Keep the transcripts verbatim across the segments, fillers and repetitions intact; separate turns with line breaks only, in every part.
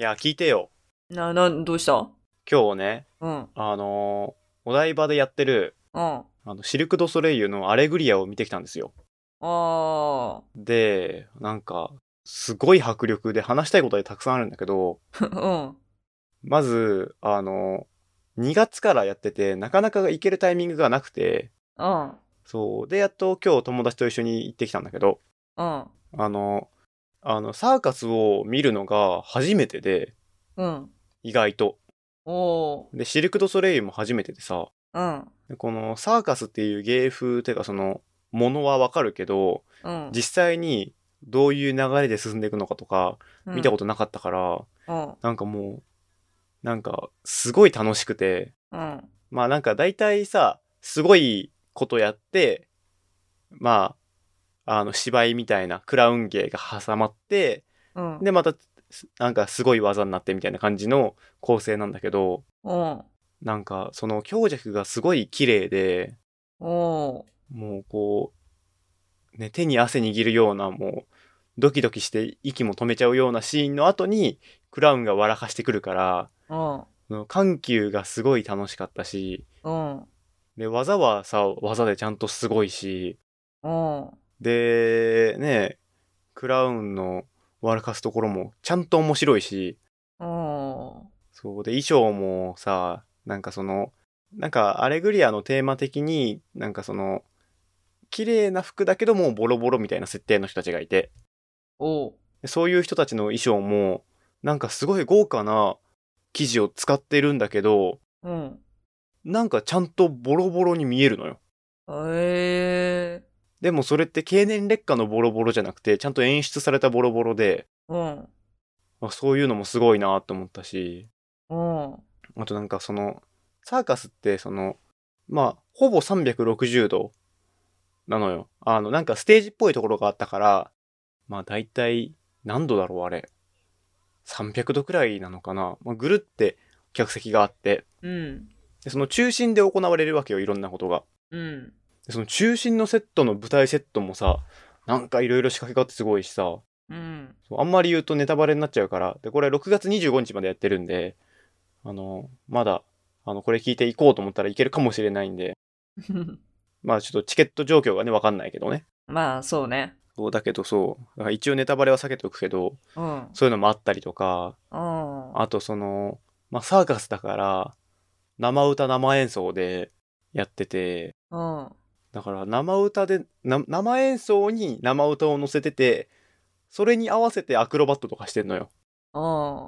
いや、聞いてよ。
な、な、どうした？
今日ね、
うん。
あのーお台場でやってる、
うん。あ
あの、シルク・ドゥ・ソレイユのアレグリアを見てきたんですよ。
あ。
で、なんか、すごい迫力で話したいことでたくさんあるんだけど、
うん。
まず、あのにがつからやってて、なかなか行けるタイミングがなくて、
うん。
そう。で、やっと今日友達と一緒に行ってきたんだけど、
うん。
あの、あの、サーカスを見るのが初めてで、
うん。
意外と。
おー。
で、シルク・ドゥ・ソレイユも初めてでさ、
うん。
でこのサーカスっていう芸風っていうかそのものはわかるけど、
うん。
実際にどういう流れで進んでいくのかとか見たこ
うん。
となかったから、
うん。
なんかもう、なんかすごい楽しくて、
うん。
まあなんか大体さ、すごいことやって、まあ、あの芝居みたいなクラウン芸が挟まって、
うん。
でまたなんかすごい技になってみたいな感じの構成なんだけど、
おー。
なんかその強弱がすごい綺麗で、
おー。
もうこう、ね、手に汗握るような、もう、ドキドキして息も止めちゃうようなシーンの後に、クラウンが笑かしてくるから、
うん。
その緩急がすごい楽しかったし、
うん。
で、技はさ、技でちゃんとすごいし、
うん。
で、ね、クラウンの笑かすところもちゃんと面白いし、
うん。
そうで、衣装もさ、なんかその、なんかアレグリアのテーマ的に、なんかその、綺麗な服だけどもうボロボロみたいな設定の人たちがいて、
おー。
でそういう人たちの衣装も、なんかすごい豪華な生地を使ってるんだけど、
うん。
なんかちゃんとボロボロに見えるのよ。
ええ
でもそれって経年劣化のボロボロじゃなくて、ちゃんと演出されたボロボロで、
ー。うん。
あそういうのもすごいなって思ったし、
うん。
あとなんかその、サーカスってその、まあ、ほぼさんびゃくろくじゅうどなのよ。あの、なんかステージっぽいところがあったから、まあ大体、何度だろうあれ。さんびゃくどくらいなのかな。まあ、ぐるって客席があって、
うん。
でその中心で行われるわけよ、いろんなことが。
うん。
でその中心のセットの舞台セットもさ、なんかいろいろ仕掛けがあってすごいしさ、
うん。
そうあんまり言うとネタバレになっちゃうから、で、これろくがつにじゅうごにちまでやってるんで、あの、まだ、あの、これ聞いていこうと思ったらいけるかもしれないんで、まあちょっとチケット状況がね、わかんないけどね。
まあ、そうね。
そうだけどそう、だから一応ネタバレは避けておくけど、
うん。
そういうのもあったりとか、
うん。
あとその、まあサーカスだから、生歌生演奏でやってて、
うん。
だから生歌で、な生演奏に生歌を乗せてて、それに合わせてアクロバットとかしてんのよ。
うん。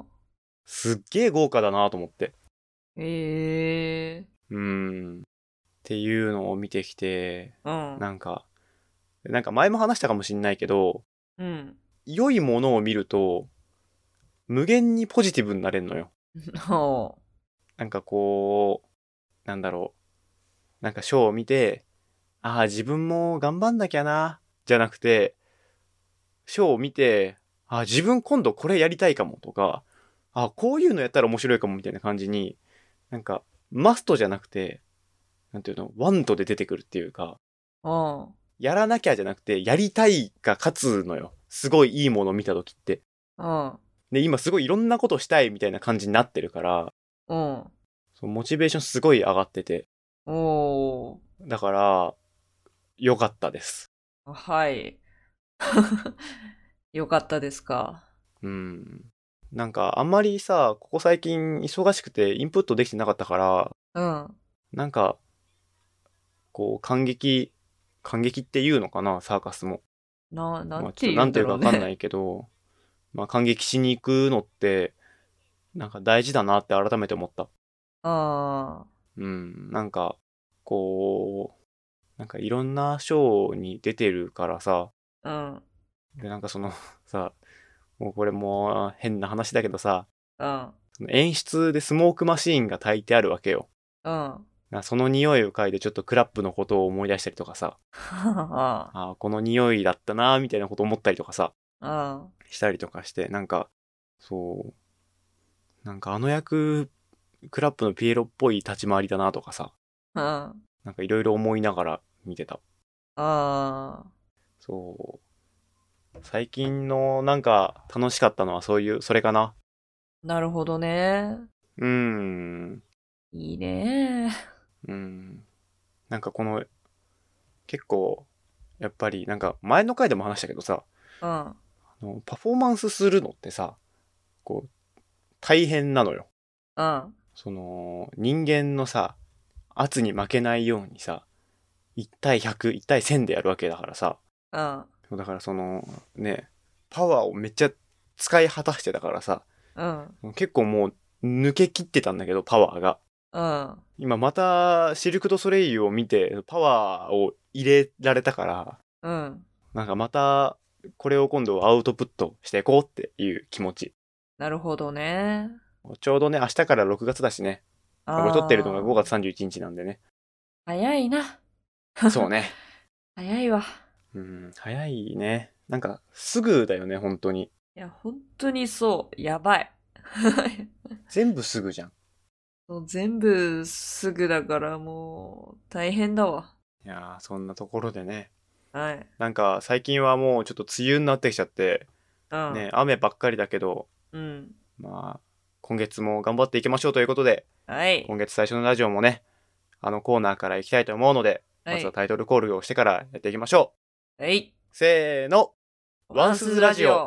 すっげえ豪華だなと思って。
ええ
うーん。っていうのを見てきて、
うん。
なんか、なんか前も話したかもしんないけど、
うん。
良いものを見ると、無限にポジティブになれんのよ。
ほ
なんかこう、なんだろう。なんかショーを見て、ああ、自分も頑張んなきゃな、じゃなくて、ショーを見て、あ、自分今度これやりたいかもとか、あ、こういうのやったら面白いかもみたいな感じに、なんか、マストじゃなくて、なんていうの、ワントで出てくるっていうか、
う。うん。
やらなきゃじゃなくて、やりたいが勝つのよ。すごいいいものを見た時って。
うん。
で、今すごいいろんなことしたいみたいな感じになってるから、
うん。
そのモチベーションすごい上がってて。
おー。
だから、良かったです。
はい。よかったですか？
うん。なんか、あんまりさ、ここ最近忙しくてインプットできてなかったから、
うん。
なんか、こう、感激、感激っていうのかな、サーカスも。
な、なん
まあちょっと
て言うんだ
なんていうか
ろうね。
わかんないけど、まあ感激しに行くのって、なんか大事だなって改めて思った。
あ
うん、なんか、こう、なんかいろんなショーに出てるからさ、
あ。
で、なんかそのさ、もうこれもう変な話だけどさ、
うん。うん。
その演出でスモークマシーンが焚いてあるわけよ。
うん。
なその匂いを嗅いでちょっとクラップのことを思い出したりとかさ、
あ
あーこの匂いだったなーみたいなこと思ったりとかさ、
あ。
したりとかして、なんか、そう、なんかあの役、クラップのピエロっぽい立ち回りだなとかさ、
うん。
なんかいろいろ思いながら見てた。
ああ。
そう。最近のなんか楽しかったのはそういう、それかな。
なるほどね。
うーん。
いいね。
うん。なんかこの、結構、やっぱりなんか前の回でも話したけどさ、
うん。
あのパフォーマンスするのってさ、こう、大変なのよ。
うん。
その、人間のさ、圧に負けないようにさ、いち対ひゃく、いち対せんでやるわけだからさ、
うん。
だからその、ね、パワーをめっちゃ使い果たしてたからさ、
うん。
結構もう抜けきってたんだけど、パワーが。
うん。
今またシルク・ドゥ・ソレイユを見てパワーを入れられたから、
うん。
なんかまたこれを今度アウトプットしていこうっていう気持ち。
なるほどね。
ちょうどね、明日からろくがつだしね。これ撮ってるのがごがつさんじゅういちにちなんでね。
早いな。
そうね。
早いわ。
うん、早いね。なんかすぐだよね、本当に。
いや、本当にそう。やばい。
全部すぐじゃん。
そう全部すぐだからもう大変だわ。
いやー、そんなところでね。
はい。
なんか最近はもうちょっと梅雨になってきちゃって、
うん。
ね、雨ばっかりだけど、
うん。
まあ、今月も頑張っていきましょうということで、
はい。
今月最初のラジオもね、あのコーナーから行きたいと思うので、
はい
まずはタイトルコールをしてからやっていきましょ
はい。
う。せーの。ワンスズラジオ。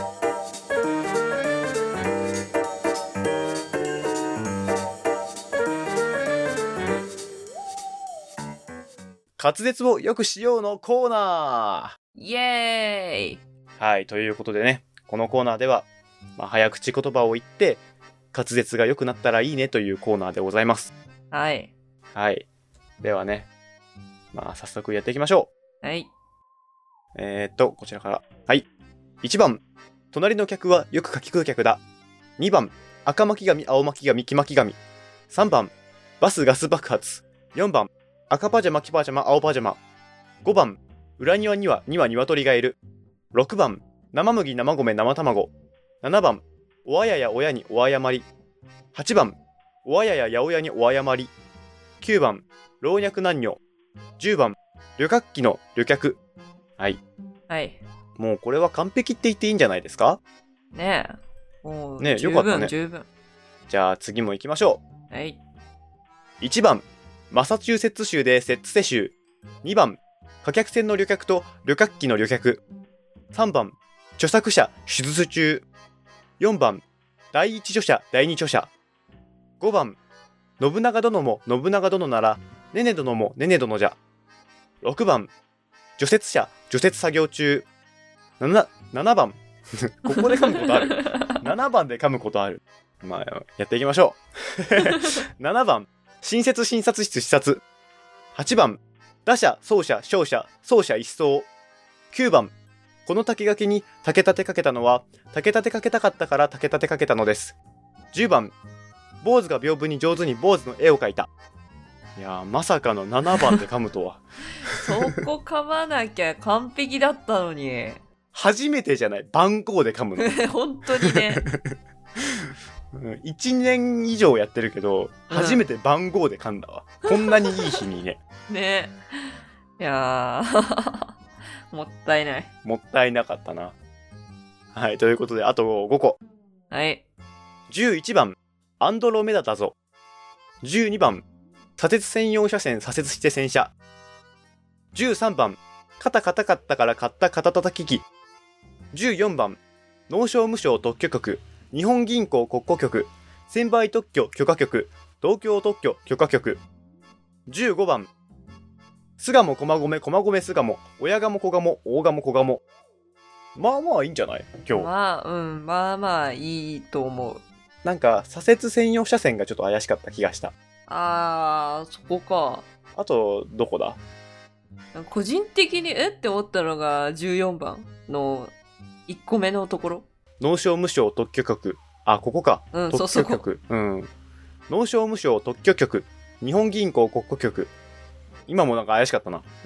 滑舌を良くしようのコーナ
イエーイ。
ー。はい、ということでね、このコーナーでは、まあ、早口言葉を言って滑舌が良くなったらいいねというコーナーでございます。
はい。
はい。ではね、まあ早速やっていきましょ
う。はい。
えーっと、こちらから。はい。いちばん、隣の客はよく柿食う客だ。にばん、赤巻紙、青巻紙、黄巻紙。さんばん、バスガス爆発。よんばん、赤パジャマ、黄パジャマ、青パジャマ。ごばん、裏庭にはには鶏がいる。ろくばん、生麦、生米、生卵。ななばん、おあやや親におあやまり。はちばん、おあやや八百屋におあやまり。きゅうばん、老若男女。じゅうばん、旅客機の旅客。はい。
はい。
もうこれは完璧って言っていいんじゃないですか？
ねえ。もう、
ねえ、
十分、
よかったね。
十分。
じゃあ次も行きましょ
う。はい。
いちばん、マサチューセッツ州で摂津世州。にばん、貨客船の旅客と旅客機の旅客。さんばん、著作者手術中。よんばん、第一著者第二著者。ごばん、信長殿も信長殿なら、ねね殿もねね殿じゃ。ろくばん、除雪車除雪作業中。なな, ななばんここで噛むことあるななばんで噛むことある。まあやっていきましょうななばん、新設診察室視察。はちばん、打者走者勝者走者一掃。きゅうばん、この竹垣に竹立てかけたのは竹立てかけたかったから竹立てかけたのです。じゅうばん、坊主が屏風に上手に坊主の絵を描いた。いやー、まさかのななばんで噛むとは
そこ噛まなきゃ完璧だったのに。
初めてじゃない、番号で噛むの
本当にね
いちねん以上やってるけど、
うん、
初めて番号で噛んだわ。こんなにいい日にね
ね。いやーもったいない。
もったいなかったな。はい、ということであとごこ。
はい。
じゅういちばん、アンドロメダだぞ。じゅうにばん、左折専用車線左折して洗車。じゅうさんばん、肩硬かったから買った肩たたき機。じゅうよんばん、農商務省特許局、日本銀行国庫局、専売特許許可局、東京特許許可局。じゅうごばん、巣鴨駒込駒込巣鴨、親鴨小鴨、大鴨小鴨。まあまあいいんじゃない今日。
まあ、うん、まあまあいいと思う。
なんか左折専用車線がちょっと怪しかった気がした。
あー、そこか。
あとどこだ？
個人的にえって思ったのがじゅうよんばんのいっこめのところ。
農商務省特許局。あ、ここか。
うん、
特許局。うん。農商務省特許局、日本銀行国庫局。今もなんか怪しかったな。
うん。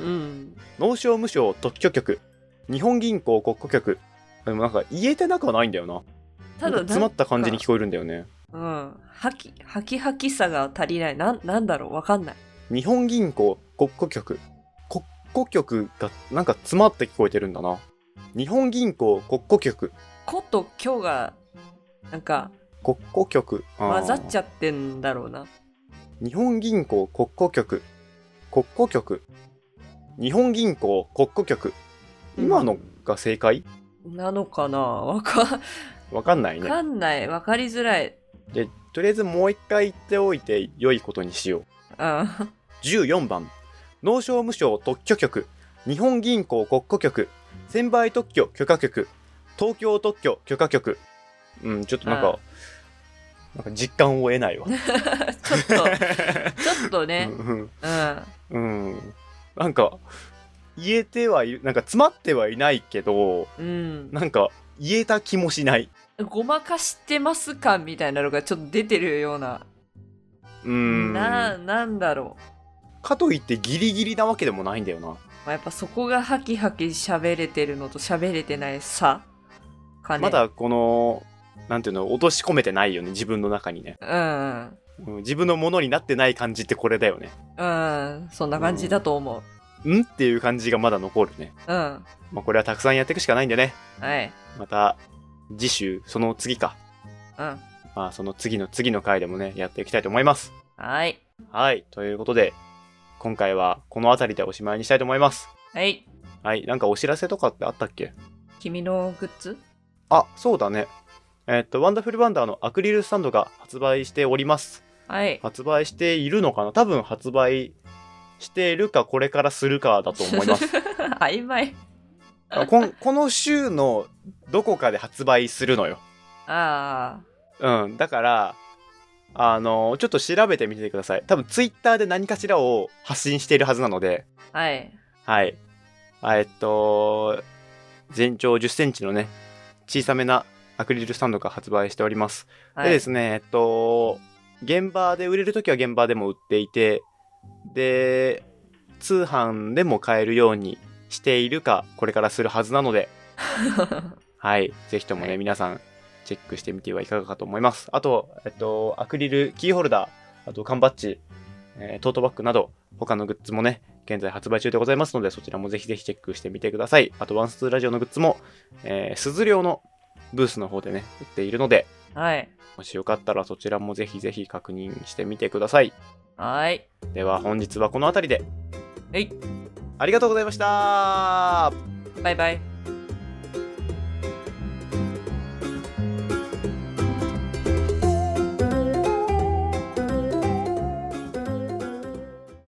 農商務省特許局、日本銀行国庫局。でもなんか言えてなくはないんだよな。ただ詰まった感じに聞こえるんだよね。
うん。はき、はきはきさが足りない。なん、なんだろうわかんない。
日本銀行国庫局。国庫局がなんか詰まって聞こえてるんだな。日本銀行国庫局。
こときょが、なんか、
国庫局。
混ざっち
ゃ
ゃってんだろうな。
日本銀行国庫局。国庫局。日本銀行国庫局。今のが正解？
なのかな、わか、
わかんないね。
わかんない。わかりづらい。
で、とりあえずもう一回言っておいて良いことにしよう。
うん。
じゅうよんばん、農商務省特許局、日本銀行国庫局、専売特許許可局、東京特許許可局。うん、ちょっとなんか、なんか実感を得ないわ。
ちょっと、ちょっとね。
うん、
うん。
うん。なんか、言えてはいる、なんか詰まってはいないけど、
うん。
なんか言えた気もしない。
ごまかしてます感みたいなのがちょっと出てるような。
うーん。
な、なんだろ
う。かといってギリギリなわけでもないんだよな。
まあ、やっぱそこがハキハキ喋れてるのと喋れてない差かね。
まだこの、なんていうの、落とし込めてないよね、自分の中にね。
うん。
うん、自分のものになってない感じってこれだよね。
うん。そんな感じだと思う。
うんっていう感じがまだ残るね。
うん。
まあこれはたくさんやっていくしかないんでね。
はい。
また、次週、その次か。
うん。
まあその次の次の回でもね、やっていきたいと思います。
はい。
はい。ということで、今回はこの辺りでおしまいにしたいと思います。
はい。
はい。なんかお知らせとかってあったっけ？
君のグッズ？
あ、そうだね。えー、っと、ワンダフルワンダーのアクリルスタンドが発売しております。
はい。
発売しているのかな？多分発売しているかこれからするかだと思います。
曖昧。
こ, この週のどこかで発売するのよ。
あ
あ。うん。だから、あの、ちょっと調べてみてください。多分ツイッターで何かしらを発信しているはずなので。
はい。
はい。えっと、全長じゅっセンチのね、小さめなアクリルスタンドが発売しております。はい、でですね、えっと、現場で売れるときは現場でも売っていて、で、通販でも買えるようにしているか、これからするはずなので、はい、ぜひともね、はい、皆さん、チェックしてみてはいかがかと思います。あと、えっと、アクリルキーホルダー、あと缶バッジ、えー、トートバッグなど、他のグッズもね、現在発売中でございますので、そちらもぜひぜひチェックしてみてください。あと、ワンスツーラジオのグッズも、えー、鈴量のブースの方でね、売っているので、
はい。
もしよかったらそちらもぜひぜひ確認してみてください。
はい。
では、本日はこの辺りで。
はい。
ありがとうございました。
バイバイ。